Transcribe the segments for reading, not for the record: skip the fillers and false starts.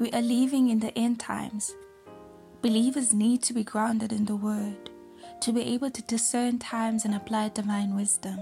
We are living in the end times. Believers need to be grounded in the Word to be able to discern times and apply divine wisdom.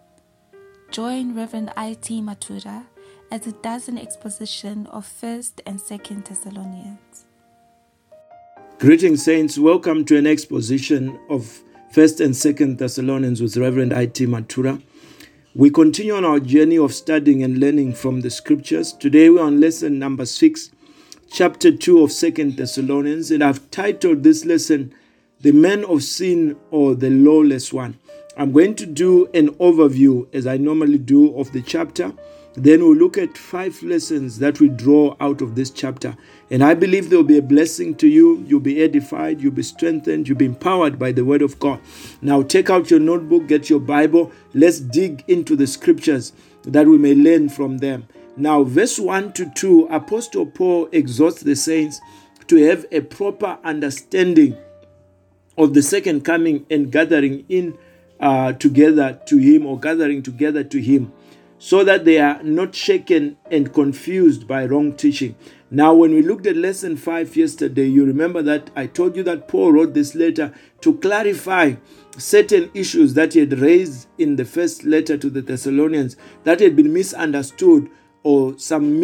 Join Reverend I.T. Matura as he does an exposition of 1st and 2nd Thessalonians. Greetings, saints. Welcome to an exposition of 1st and 2nd Thessalonians with Reverend I.T. Matura. We continue on our journey of studying and learning from the scriptures. Today we're on lesson number 6, chapter 2 of 2nd Thessalonians, and I've titled this lesson, The Man of Sin or the Lawless One. I'm going to do an overview, as I normally do, of the chapter. Then we'll look at 5 lessons that we draw out of this chapter. And I believe there will be a blessing to you. You'll be edified, you'll be strengthened, you'll be empowered by the word of God. Now take out your notebook, get your Bible. Let's dig into the scriptures that we may learn from them. Now, verse 1 to 2, Apostle Paul exhorts the saints to have a proper understanding of the second coming and gathering together to him, or gathering together to him, so that they are not shaken and confused by wrong teaching. Now, when we looked at lesson 5 yesterday, you remember that I told you that Paul wrote this letter to clarify certain issues that he had raised in the first letter to the Thessalonians that had been misunderstood, or some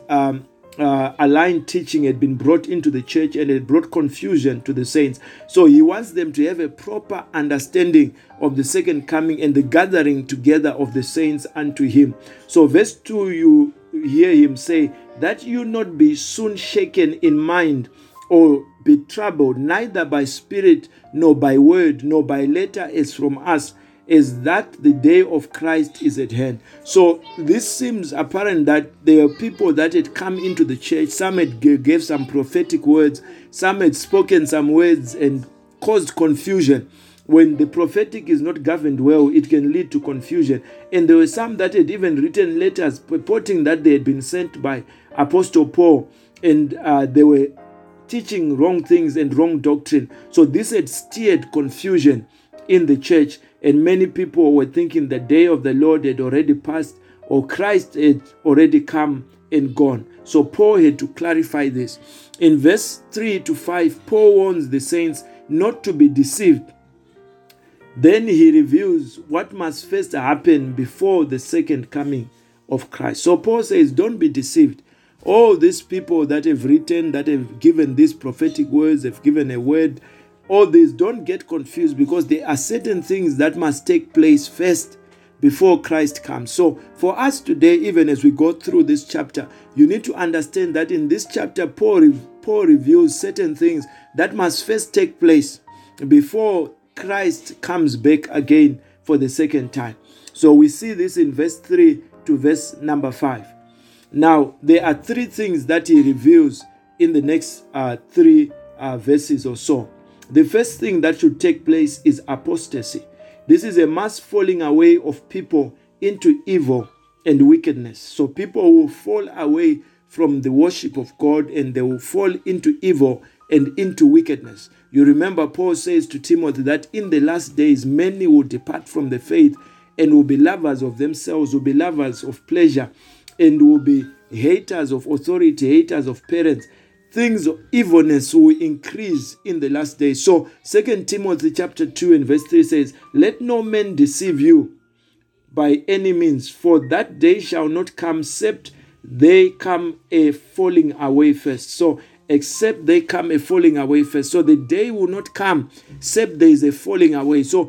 aligned teaching had been brought into the church and it brought confusion to the saints. So he wants them to have a proper understanding of the second coming and the gathering together of the saints unto him. So verse 2, you hear him say, that you not be soon shaken in mind or be troubled, neither by spirit, nor by word, nor by letter as from us, is that the day of Christ is at hand. So this seems apparent that there are people that had come into the church. Some had gave some prophetic words. Some had spoken some words and caused confusion. When the prophetic is not governed well, it can lead to confusion. And there were some that had even written letters purporting that they had been sent by Apostle Paul, and they were teaching wrong things and wrong doctrine. So this had stirred confusion in the church, and many people were thinking the day of the Lord had already passed, or Christ had already come and gone. So Paul had to clarify this. In verse 3 to 5, Paul warns the saints not to be deceived. Then he reveals what must first happen before the second coming of Christ. So Paul says, don't be deceived. All these people that have written, that have given these prophetic words, have given a word, all this, don't get confused, because there are certain things that must take place first before Christ comes. So for us today, even as we go through this chapter, you need to understand that in this chapter, Paul reveals certain things that must first take place before Christ comes back again for the second time. So we see this in verse 3 to verse number 5. Now, there are 3 things that he reveals in the next 3 verses or so. The first thing that should take place is apostasy. This is a mass falling away of people into evil and wickedness. So people will fall away from the worship of God, and they will fall into evil and into wickedness. You remember Paul says to Timothy that in the last days many will depart from the faith and will be lovers of themselves, will be lovers of pleasure, and will be haters of authority, haters of parents. Things of evilness will increase in the last days. So 2 Timothy chapter 2 and verse 3 says, let no man deceive you by any means, for that day shall not come except they come a falling away first. So except they come a falling away first. So the day will not come except there is a falling away. So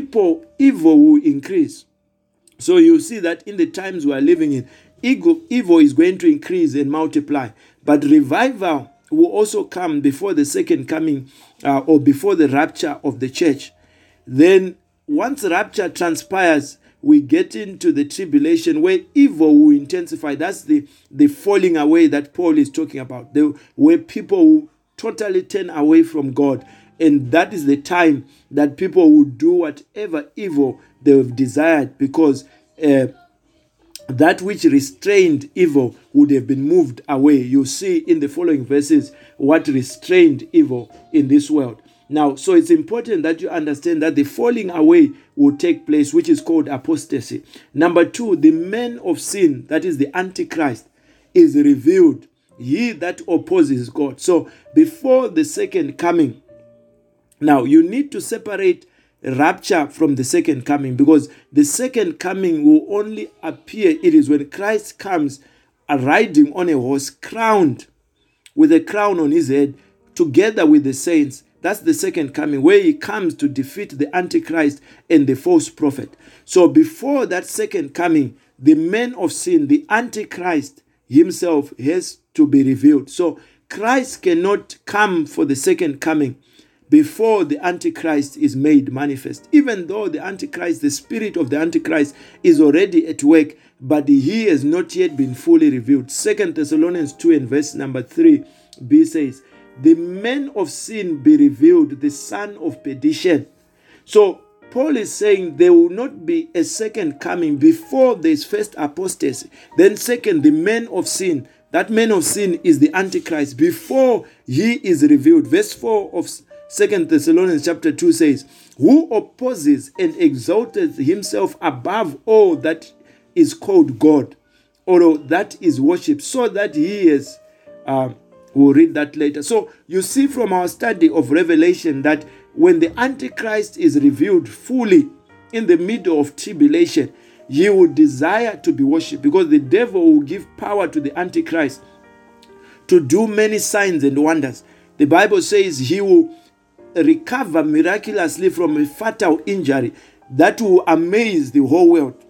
evil will increase. So you see that in the times we are living in, evil is going to increase and multiply. But revival will also come before the second coming, or before the rapture of the church. Then once rapture transpires, we get into the tribulation where evil will intensify. That's the falling away that Paul is talking about, where people will totally turn away from God. And that is the time that people will do whatever evil they have desired, because that which restrained evil would have been moved away. You see in the following verses what restrained evil in this world. Now, so it's important that you understand that the falling away will take place, which is called apostasy. Number 2, the man of sin, that is the Antichrist, is revealed he that opposes God. So before the second coming, now you need to separate rapture from the second coming, because the second coming will only appear, it is when Christ comes riding on a horse, crowned with a crown on his head, together with the saints. That's the second coming, where he comes to defeat the Antichrist and the false prophet. So before that second coming, the man of sin, the Antichrist himself, has to be revealed. So Christ cannot come for the second coming before the Antichrist is made manifest. Even though the Antichrist, the spirit of the Antichrist, is already at work, but he has not yet been fully revealed. 2 Thessalonians 2 and verse number 3b says, the man of sin be revealed, the son of perdition. So Paul is saying there will not be a second coming before there is first apostasy. Then second, the man of sin. That man of sin is the Antichrist before he is revealed. Verse 4 of 2 Thessalonians chapter 2 says, who opposes and exalteth himself above all that is called God, or that is worshipped, so that he is, we'll read that later. So you see from our study of Revelation that when the Antichrist is revealed fully in the middle of tribulation, he will desire to be worshipped, because the devil will give power to the Antichrist to do many signs and wonders. The Bible says he will recover miraculously from a fatal injury that will amaze the whole world.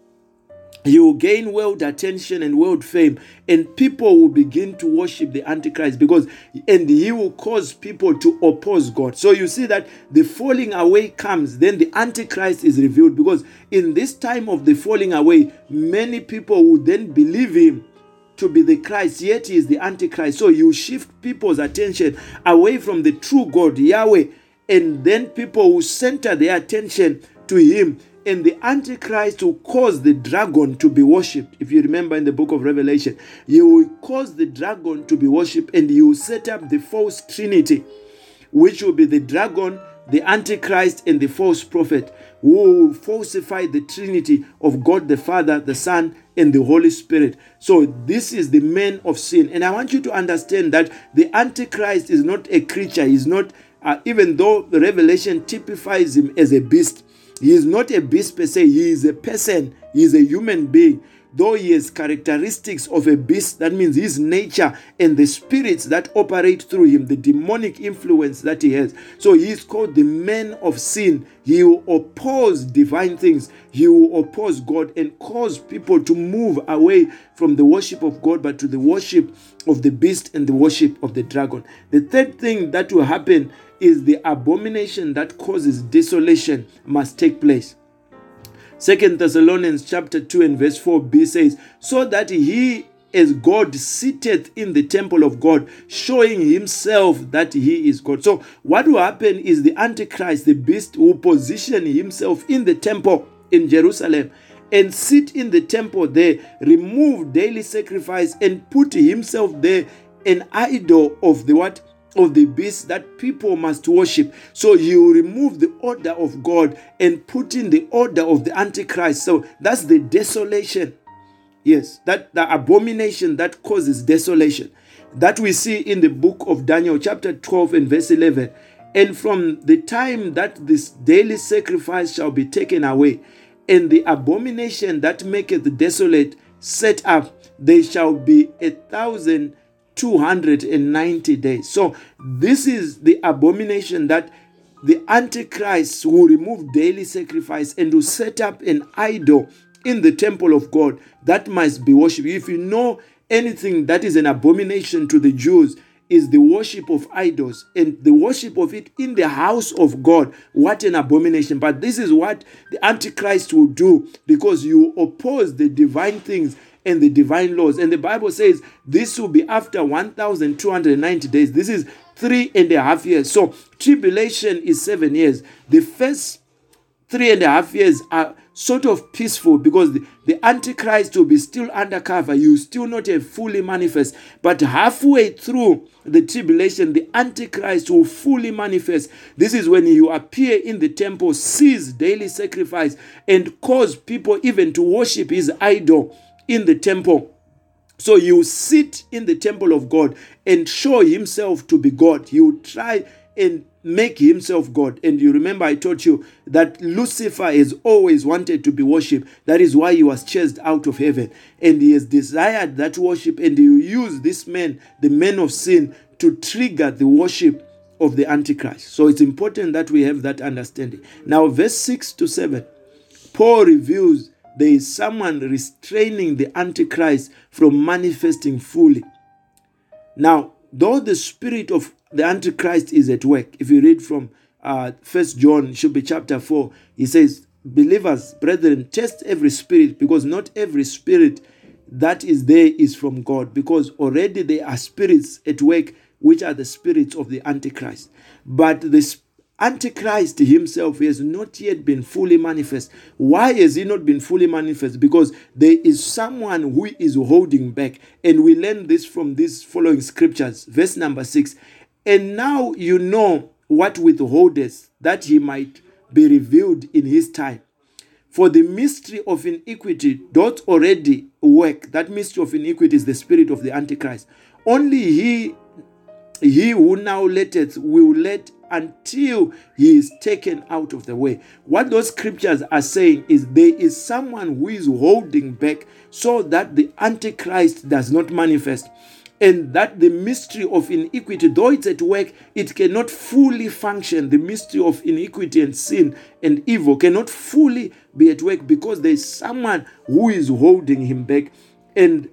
He will gain world attention and world fame, and people will begin to worship the Antichrist, and he will cause people to oppose God. So you see that the falling away comes, then the Antichrist is revealed, because in this time of the falling away, many people will then believe him to be the Christ, yet he is the Antichrist. So you shift people's attention away from the true God, Yahweh, and then people will center their attention to him. And the Antichrist will cause the dragon to be worshipped. If you remember in the book of Revelation, he will cause the dragon to be worshipped, and he will set up the false trinity, which will be the dragon, the Antichrist, and the false prophet, who will falsify the trinity of God the Father, the Son, and the Holy Spirit. So this is the man of sin. And I want you to understand that the Antichrist is not a creature. He's not, even though the Revelation typifies him as a beast, he is not a beast per se. He is a person. He is a human being. Though he has characteristics of a beast, that means his nature and the spirits that operate through him, the demonic influence that he has. So he is called the man of sin. He will oppose divine things. He will oppose God and cause people to move away from the worship of God, but to the worship of the beast and the worship of the dragon. The third thing that will happen is the abomination that causes desolation must take place. 2 Thessalonians chapter 2 and verse 4b says, so that he as God sitteth in the temple of God, showing himself that he is God. So what will happen is the Antichrist, the beast, will position himself in the temple in Jerusalem and sit in the temple there, remove daily sacrifice, and put himself there an idol of the what? Of the beast that people must worship. So he will remove the order of God and put in the order of the Antichrist. So that's the desolation. Yes, that the abomination that causes desolation. That we see in the book of Daniel chapter 12 and verse 11. And from the time that this daily sacrifice shall be taken away, and the abomination that maketh desolate set up, there shall be 1,290 days. So this is the abomination that the Antichrist will remove daily sacrifice and will set up an idol in the temple of God that must be worshipped. If you know anything that is an abomination to the Jews, is the worship of idols and the worship of it in the house of God. What an abomination. But this is what the Antichrist will do, because you oppose the divine things and the divine laws. And the Bible says this will be after 1,290 days. This is 3.5 years. So tribulation is 7 years. The first 3.5 years are sort of peaceful, because the Antichrist will be still undercover. You still not have fully manifest. But halfway through the tribulation, the Antichrist will fully manifest. This is when you appear in the temple, cease daily sacrifice, and cause people even to worship his idol in the temple. So he will sit in the temple of God and show himself to be God. He will try and make himself God. And you remember I taught you that Lucifer has always wanted to be worshipped. That is why he was chased out of heaven. And he has desired that worship, and he will use this man, the man of sin, to trigger the worship of the Antichrist. So it's important that we have that understanding. Now, verse 6 to 7, Paul reveals there is someone restraining the Antichrist from manifesting fully. Now, though the spirit of the Antichrist is at work, if you read from 1 John, it should be chapter 4, he says, believers, brethren, test every spirit, because not every spirit that is there is from God, because already there are spirits at work, which are the spirits of the Antichrist. But the Antichrist himself has not yet been fully manifest. Why has he not been fully manifest? Because there is someone who is holding back. And we learn this from these following scriptures. Verse number 6. And now you know what withholdeth, that he might be revealed in his time. For the mystery of iniquity doth already work. That mystery of iniquity is the spirit of the Antichrist. Only he who now letteth will let until he is taken out of the way. What those scriptures are saying is there is someone who is holding back so that the Antichrist does not manifest. And that the mystery of iniquity, though it's at work, it cannot fully function. The mystery of iniquity and sin and evil cannot fully be at work because there is someone who is holding him back. And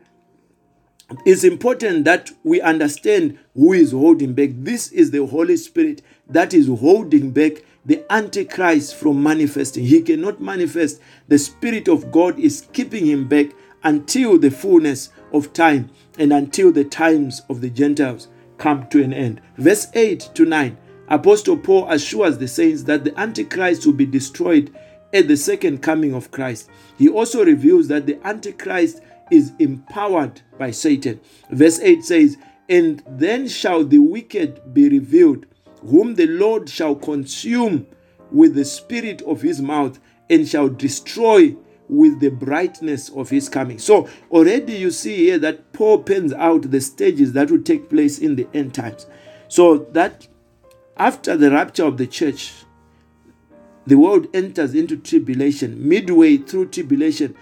it's important that we understand who is holding back. This is the Holy Spirit that is holding back the Antichrist from manifesting. He cannot manifest. The Spirit of God is keeping him back until the fullness of time and until the times of the Gentiles come to an end. Verse 8 to 9, Apostle Paul assures the saints that the Antichrist will be destroyed at the second coming of Christ. He also reveals that the Antichrist is empowered by Satan. Verse 8 says, and then shall the wicked be revealed, whom the Lord shall consume with the spirit of his mouth, and shall destroy with the brightness of his coming. So already you see here that Paul pens out the stages that will take place in the end times. So that after the rapture of the church, the world enters into tribulation. Midway through tribulation,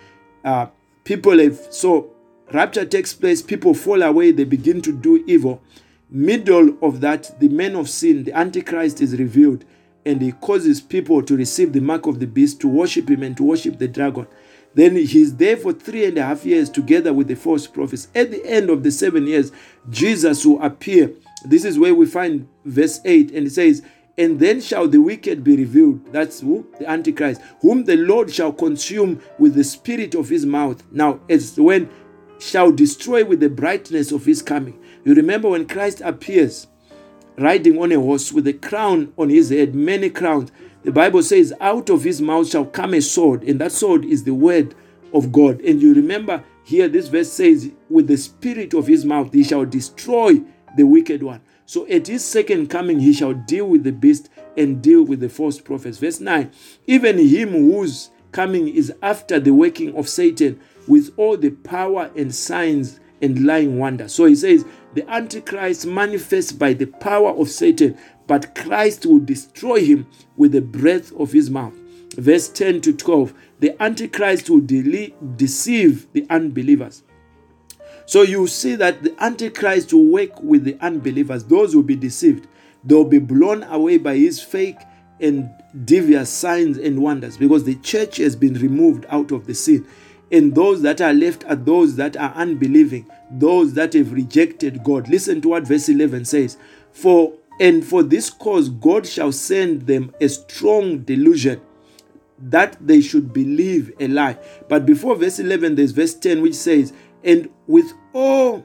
so rapture takes place, people fall away, they begin to do evil. Middle of that, the man of sin, the Antichrist, is revealed, and he causes people to receive the mark of the beast, to worship him and to worship the dragon. Then he's there for 3.5 years together with the false prophets. At the end of the 7 years, Jesus will appear. This is where we find verse 8, and it says, and then shall the wicked be revealed. That's who? The Antichrist, whom the Lord shall consume with the spirit of his mouth. Now, it's when shall destroy with the brightness of his coming. You remember when Christ appears riding on a horse with a crown on his head, many crowns. The Bible says, out of his mouth shall come a sword, and that sword is the word of God. And you remember here, this verse says, with the spirit of his mouth, he shall destroy the wicked one. So at his second coming, he shall deal with the beast and deal with the false prophets. Verse 9, even him whose coming is after the working of Satan, with all the power and signs and lying wonders. So he says, the Antichrist manifests by the power of Satan, but Christ will destroy him with the breath of his mouth. Verse 10 to 12, the Antichrist will deceive the unbelievers. So you see that the Antichrist will work with the unbelievers. Those will be deceived. They'll be blown away by his fake and devious signs and wonders, because the church has been removed out of the scene. And those that are left are those that are unbelieving, those that have rejected God. Listen to what verse 11 says. For this cause God shall send them a strong delusion, that they should believe a lie. But before verse 11, there's verse 10, which says, and with all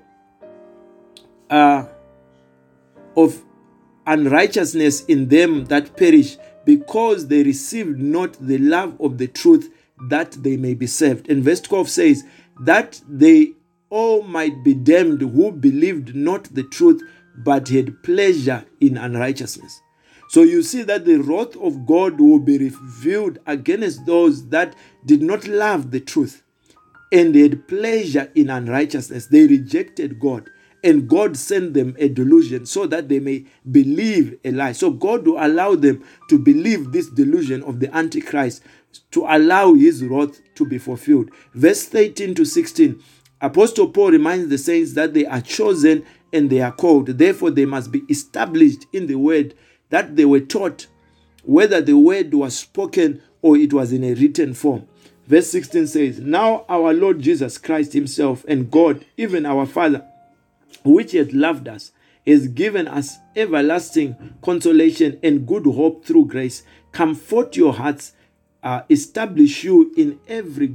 of unrighteousness in them that perish, because they received not the love of the truth, that they may be saved. And verse 12 says, that they all might be damned who believed not the truth, but had pleasure in unrighteousness. So you see that the wrath of God will be revealed against those that did not love the truth. and they had pleasure in unrighteousness. They rejected God, and God sent them a delusion so that they may believe a lie. So God will allow them to believe this delusion of the Antichrist to allow his wrath to be fulfilled. Verse 13 to 16, Apostle Paul reminds the saints that they are chosen and they are called. Therefore, they must be established in the word that they were taught, whether the word was spoken or it was in a written form. Verse 16 says, Now our Lord Jesus Christ himself and God, even our Father, which hath loved us, has given us everlasting consolation and good hope through grace. Comfort your hearts, establish you in every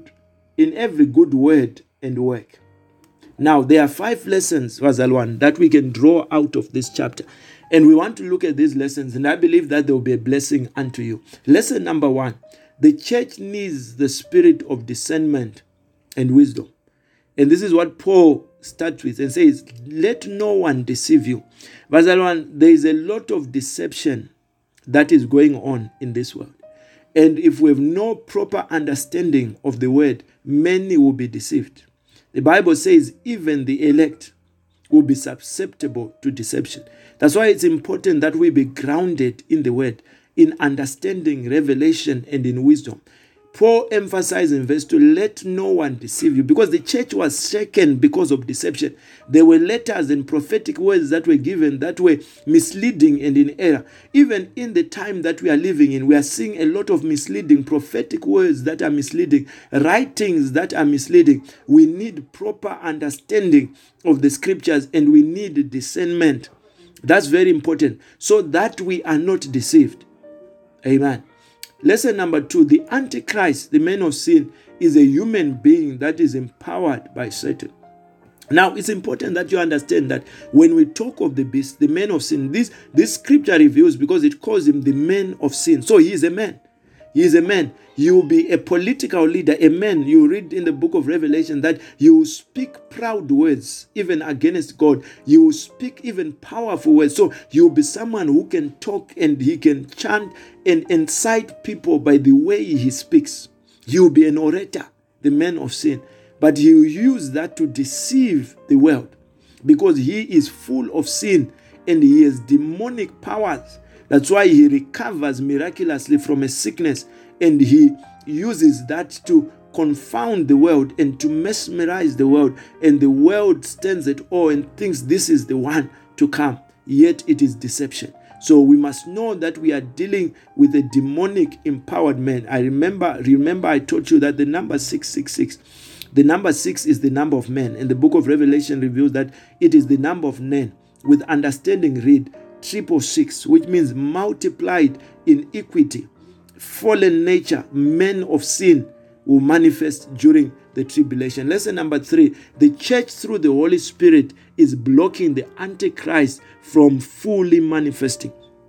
good word and work. Now, there are 5 lessons, Wazalwan, that we can draw out of this chapter. And we want to look at these lessons, and I believe that there will be a blessing unto you. Lesson number 1, the church needs the spirit of discernment and wisdom. And this is what Paul starts with and says, let no one deceive you. Wazalwan, there is a lot of deception that is going on in this world. And if we have no proper understanding of the word, many will be deceived. The Bible says even the elect will be susceptible to deception. That's why it's important that we be grounded in the word, in understanding, revelation, and in wisdom. Paul emphasized in verse 2, let no one deceive you, because the church was shaken because of deception. There were letters and prophetic words that were given that were misleading and in error. Even in the time that we are living in, we are seeing a lot of misleading prophetic words that are misleading, writings that are misleading. We need proper understanding of the scriptures, and we need discernment. That's very important, so that we are not deceived. Amen. Lesson number 2, the Antichrist, the man of sin, is a human being that is empowered by Satan. Now, it's important that you understand that when we talk of the beast, the man of sin, this scripture reveals, because it calls him the man of sin. So he is a man. He is a man. You will be a political leader, a man. You read in the book of Revelation that you will speak proud words, even against God. You will speak even powerful words. So you will be someone who can talk, and he can chant and incite people by the way he speaks. He will be an orator, the man of sin. But he will use that to deceive the world, because he is full of sin and he has demonic powers. That's why he recovers miraculously from a sickness, and he uses that to confound the world and to mesmerize the world, and the world stands at awe and thinks this is the one to come, yet it is deception. So we must know that we are dealing with a demonic empowered man. I remember I told you that the number 666, the number 6 is the number of men, and the book of Revelation reveals that it is the number of men. With understanding, read 666, which means multiplied in equity. Fallen nature, men of sin, will manifest during the tribulation. Lesson number 3, the church through the Holy Spirit is blocking the Antichrist from fully manifesting.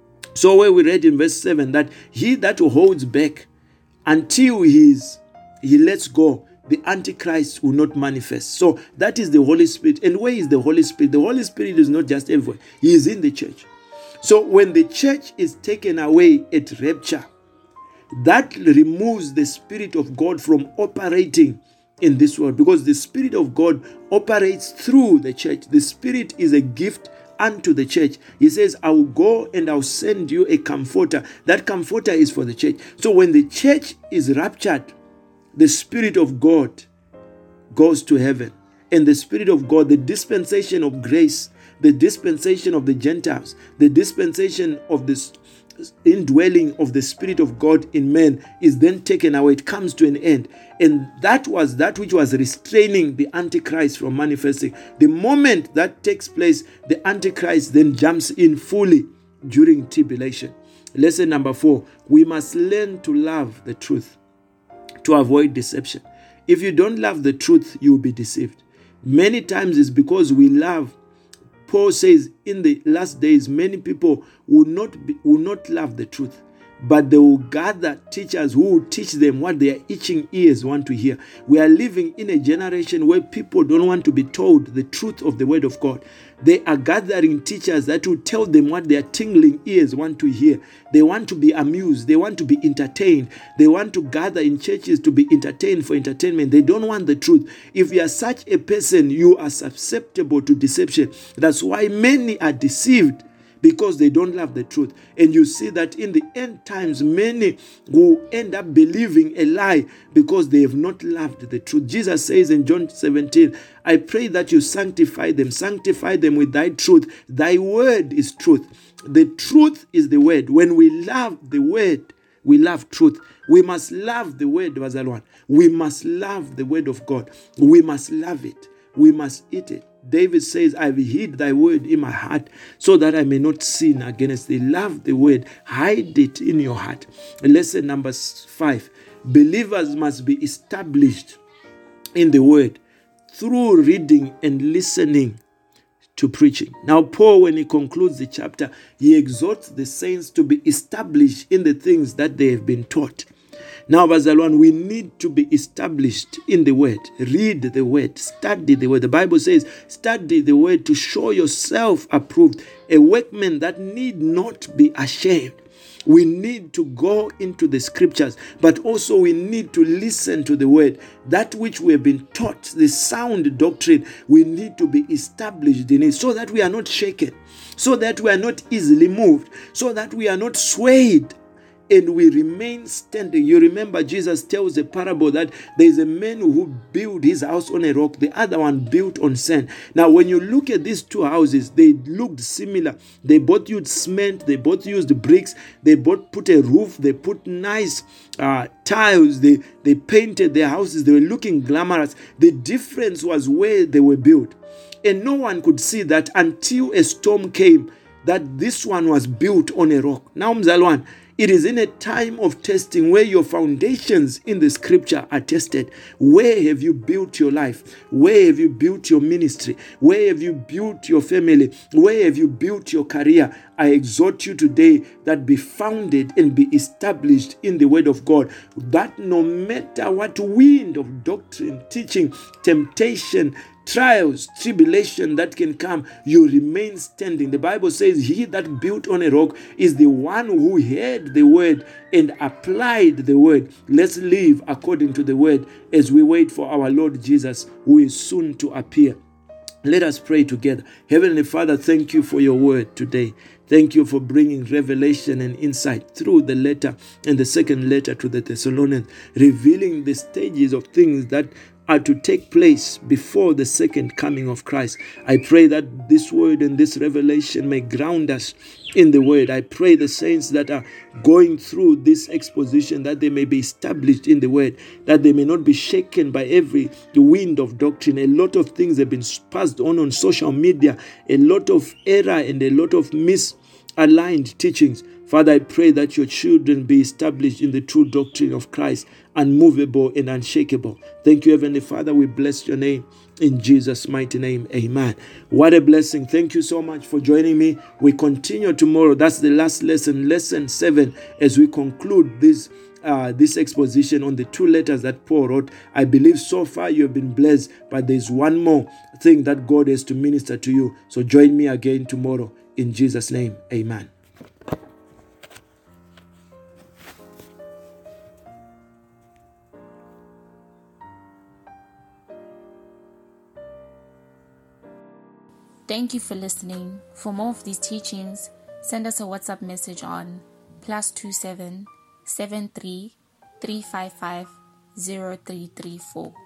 So where we read in verse 7 that he that holds back until he lets go, the Antichrist will not manifest. So that is the Holy Spirit. And where is the Holy Spirit? The Holy Spirit is not just everywhere. He is in the church. So when the church is taken away at rapture, that removes the Spirit of God from operating in this world, because the Spirit of God operates through the church. The Spirit is a gift unto the church. He says, I will go and I'll send you a comforter. That comforter is for the church. So when the church is raptured, the Spirit of God goes to heaven. And the Spirit of God, the dispensation of grace, the dispensation of the Gentiles, the dispensation of this indwelling of the Spirit of God in men is then taken away. It comes to an end. And that was that which was restraining the Antichrist from manifesting. The moment that takes place, the Antichrist then jumps in fully during tribulation. Lesson number 4, we must learn to love the truth to avoid deception. If you don't love the truth, you will be deceived. Many times it's because we love. Paul says in the last days, many people will not love the truth. but they will gather teachers who will teach them what their itching ears want to hear. We are living in a generation where people don't want to be told the truth of the word of God. They are gathering teachers that will tell them what their tingling ears want to hear. They want to be amused. They want to be entertained. They want to gather in churches to be entertained for entertainment. They don't want the truth. If you are such a person, you are susceptible to deception. That's why many are deceived, because they don't love the truth. And you see that in the end times, many will end up believing a lie because they have not loved the truth. Jesus says in John 17, I pray that you sanctify them with thy truth. Thy word is truth. The truth is the word. When we love the word, we love truth. We must love the word, Bazalwan. We must love the word of God. We must love it. We must eat it. David says, I've hid thy word in my heart so that I may not sin against thee. Love the word. Hide it in your heart. Lesson number 5. Believers must be established in the word through reading and listening to preaching. Now, Paul, when he concludes the chapter, he exhorts the saints to be established in the things that they have been taught. Now, Bazalwan, we need to be established in the word. Read the word. Study the word. The Bible says, study the word to show yourself approved, a workman that need not be ashamed. We need to go into the scriptures, but also we need to listen to the word. That which we have been taught, the sound doctrine, we need to be established in it so that we are not shaken, so that we are not easily moved, so that we are not swayed, and we remain standing. You remember Jesus tells a parable that there is a man who built his house on a rock, the other one built on sand. Now, when you look at these two houses, they looked similar. They both used cement, they both used bricks, they both put a roof, they put nice tiles, they painted their houses, they were looking glamorous. The difference was where they were built. And no one could see that until a storm came, that this one was built on a rock. Now, Mzalwan, it is in a time of testing where your foundations in the scripture are tested. Where have you built your life? Where have you built your ministry? Where have you built your family? Where have you built your career? I exhort you today that be founded and be established in the word of God, that no matter what wind of doctrine, teaching, temptation, trials, tribulation that can come, you remain standing. The Bible says he that built on a rock is the one who heard the word and applied the word. Let's live according to the word as we wait for our Lord Jesus, who is soon to appear. Let us pray together. Heavenly Father, thank you for your word today. Thank you for bringing revelation and insight through the letter and the second letter to the Thessalonians, revealing the stages of things that are to take place before the second coming of Christ. I pray that this word and this revelation may ground us in the word. I pray the saints that are going through this exposition, that they may be established in the word, that they may not be shaken by every wind of doctrine. A lot of things have been passed on social media, a lot of error and a lot of misaligned teachings. Father, I pray that your children be established in the true doctrine of Christ, unmovable and unshakable. Thank you, Heavenly Father. We bless your name in Jesus' mighty name. Amen. What a blessing. Thank you so much for joining me. We continue tomorrow. That's the last lesson, lesson 7, as we conclude this exposition on the 2 letters that Paul wrote. I believe so far you have been blessed, but there's one more thing that God has to minister to you. So join me again tomorrow in Jesus' name. Amen. Thank you for listening. For more of these teachings, send us a WhatsApp message on +27 73 355 0334.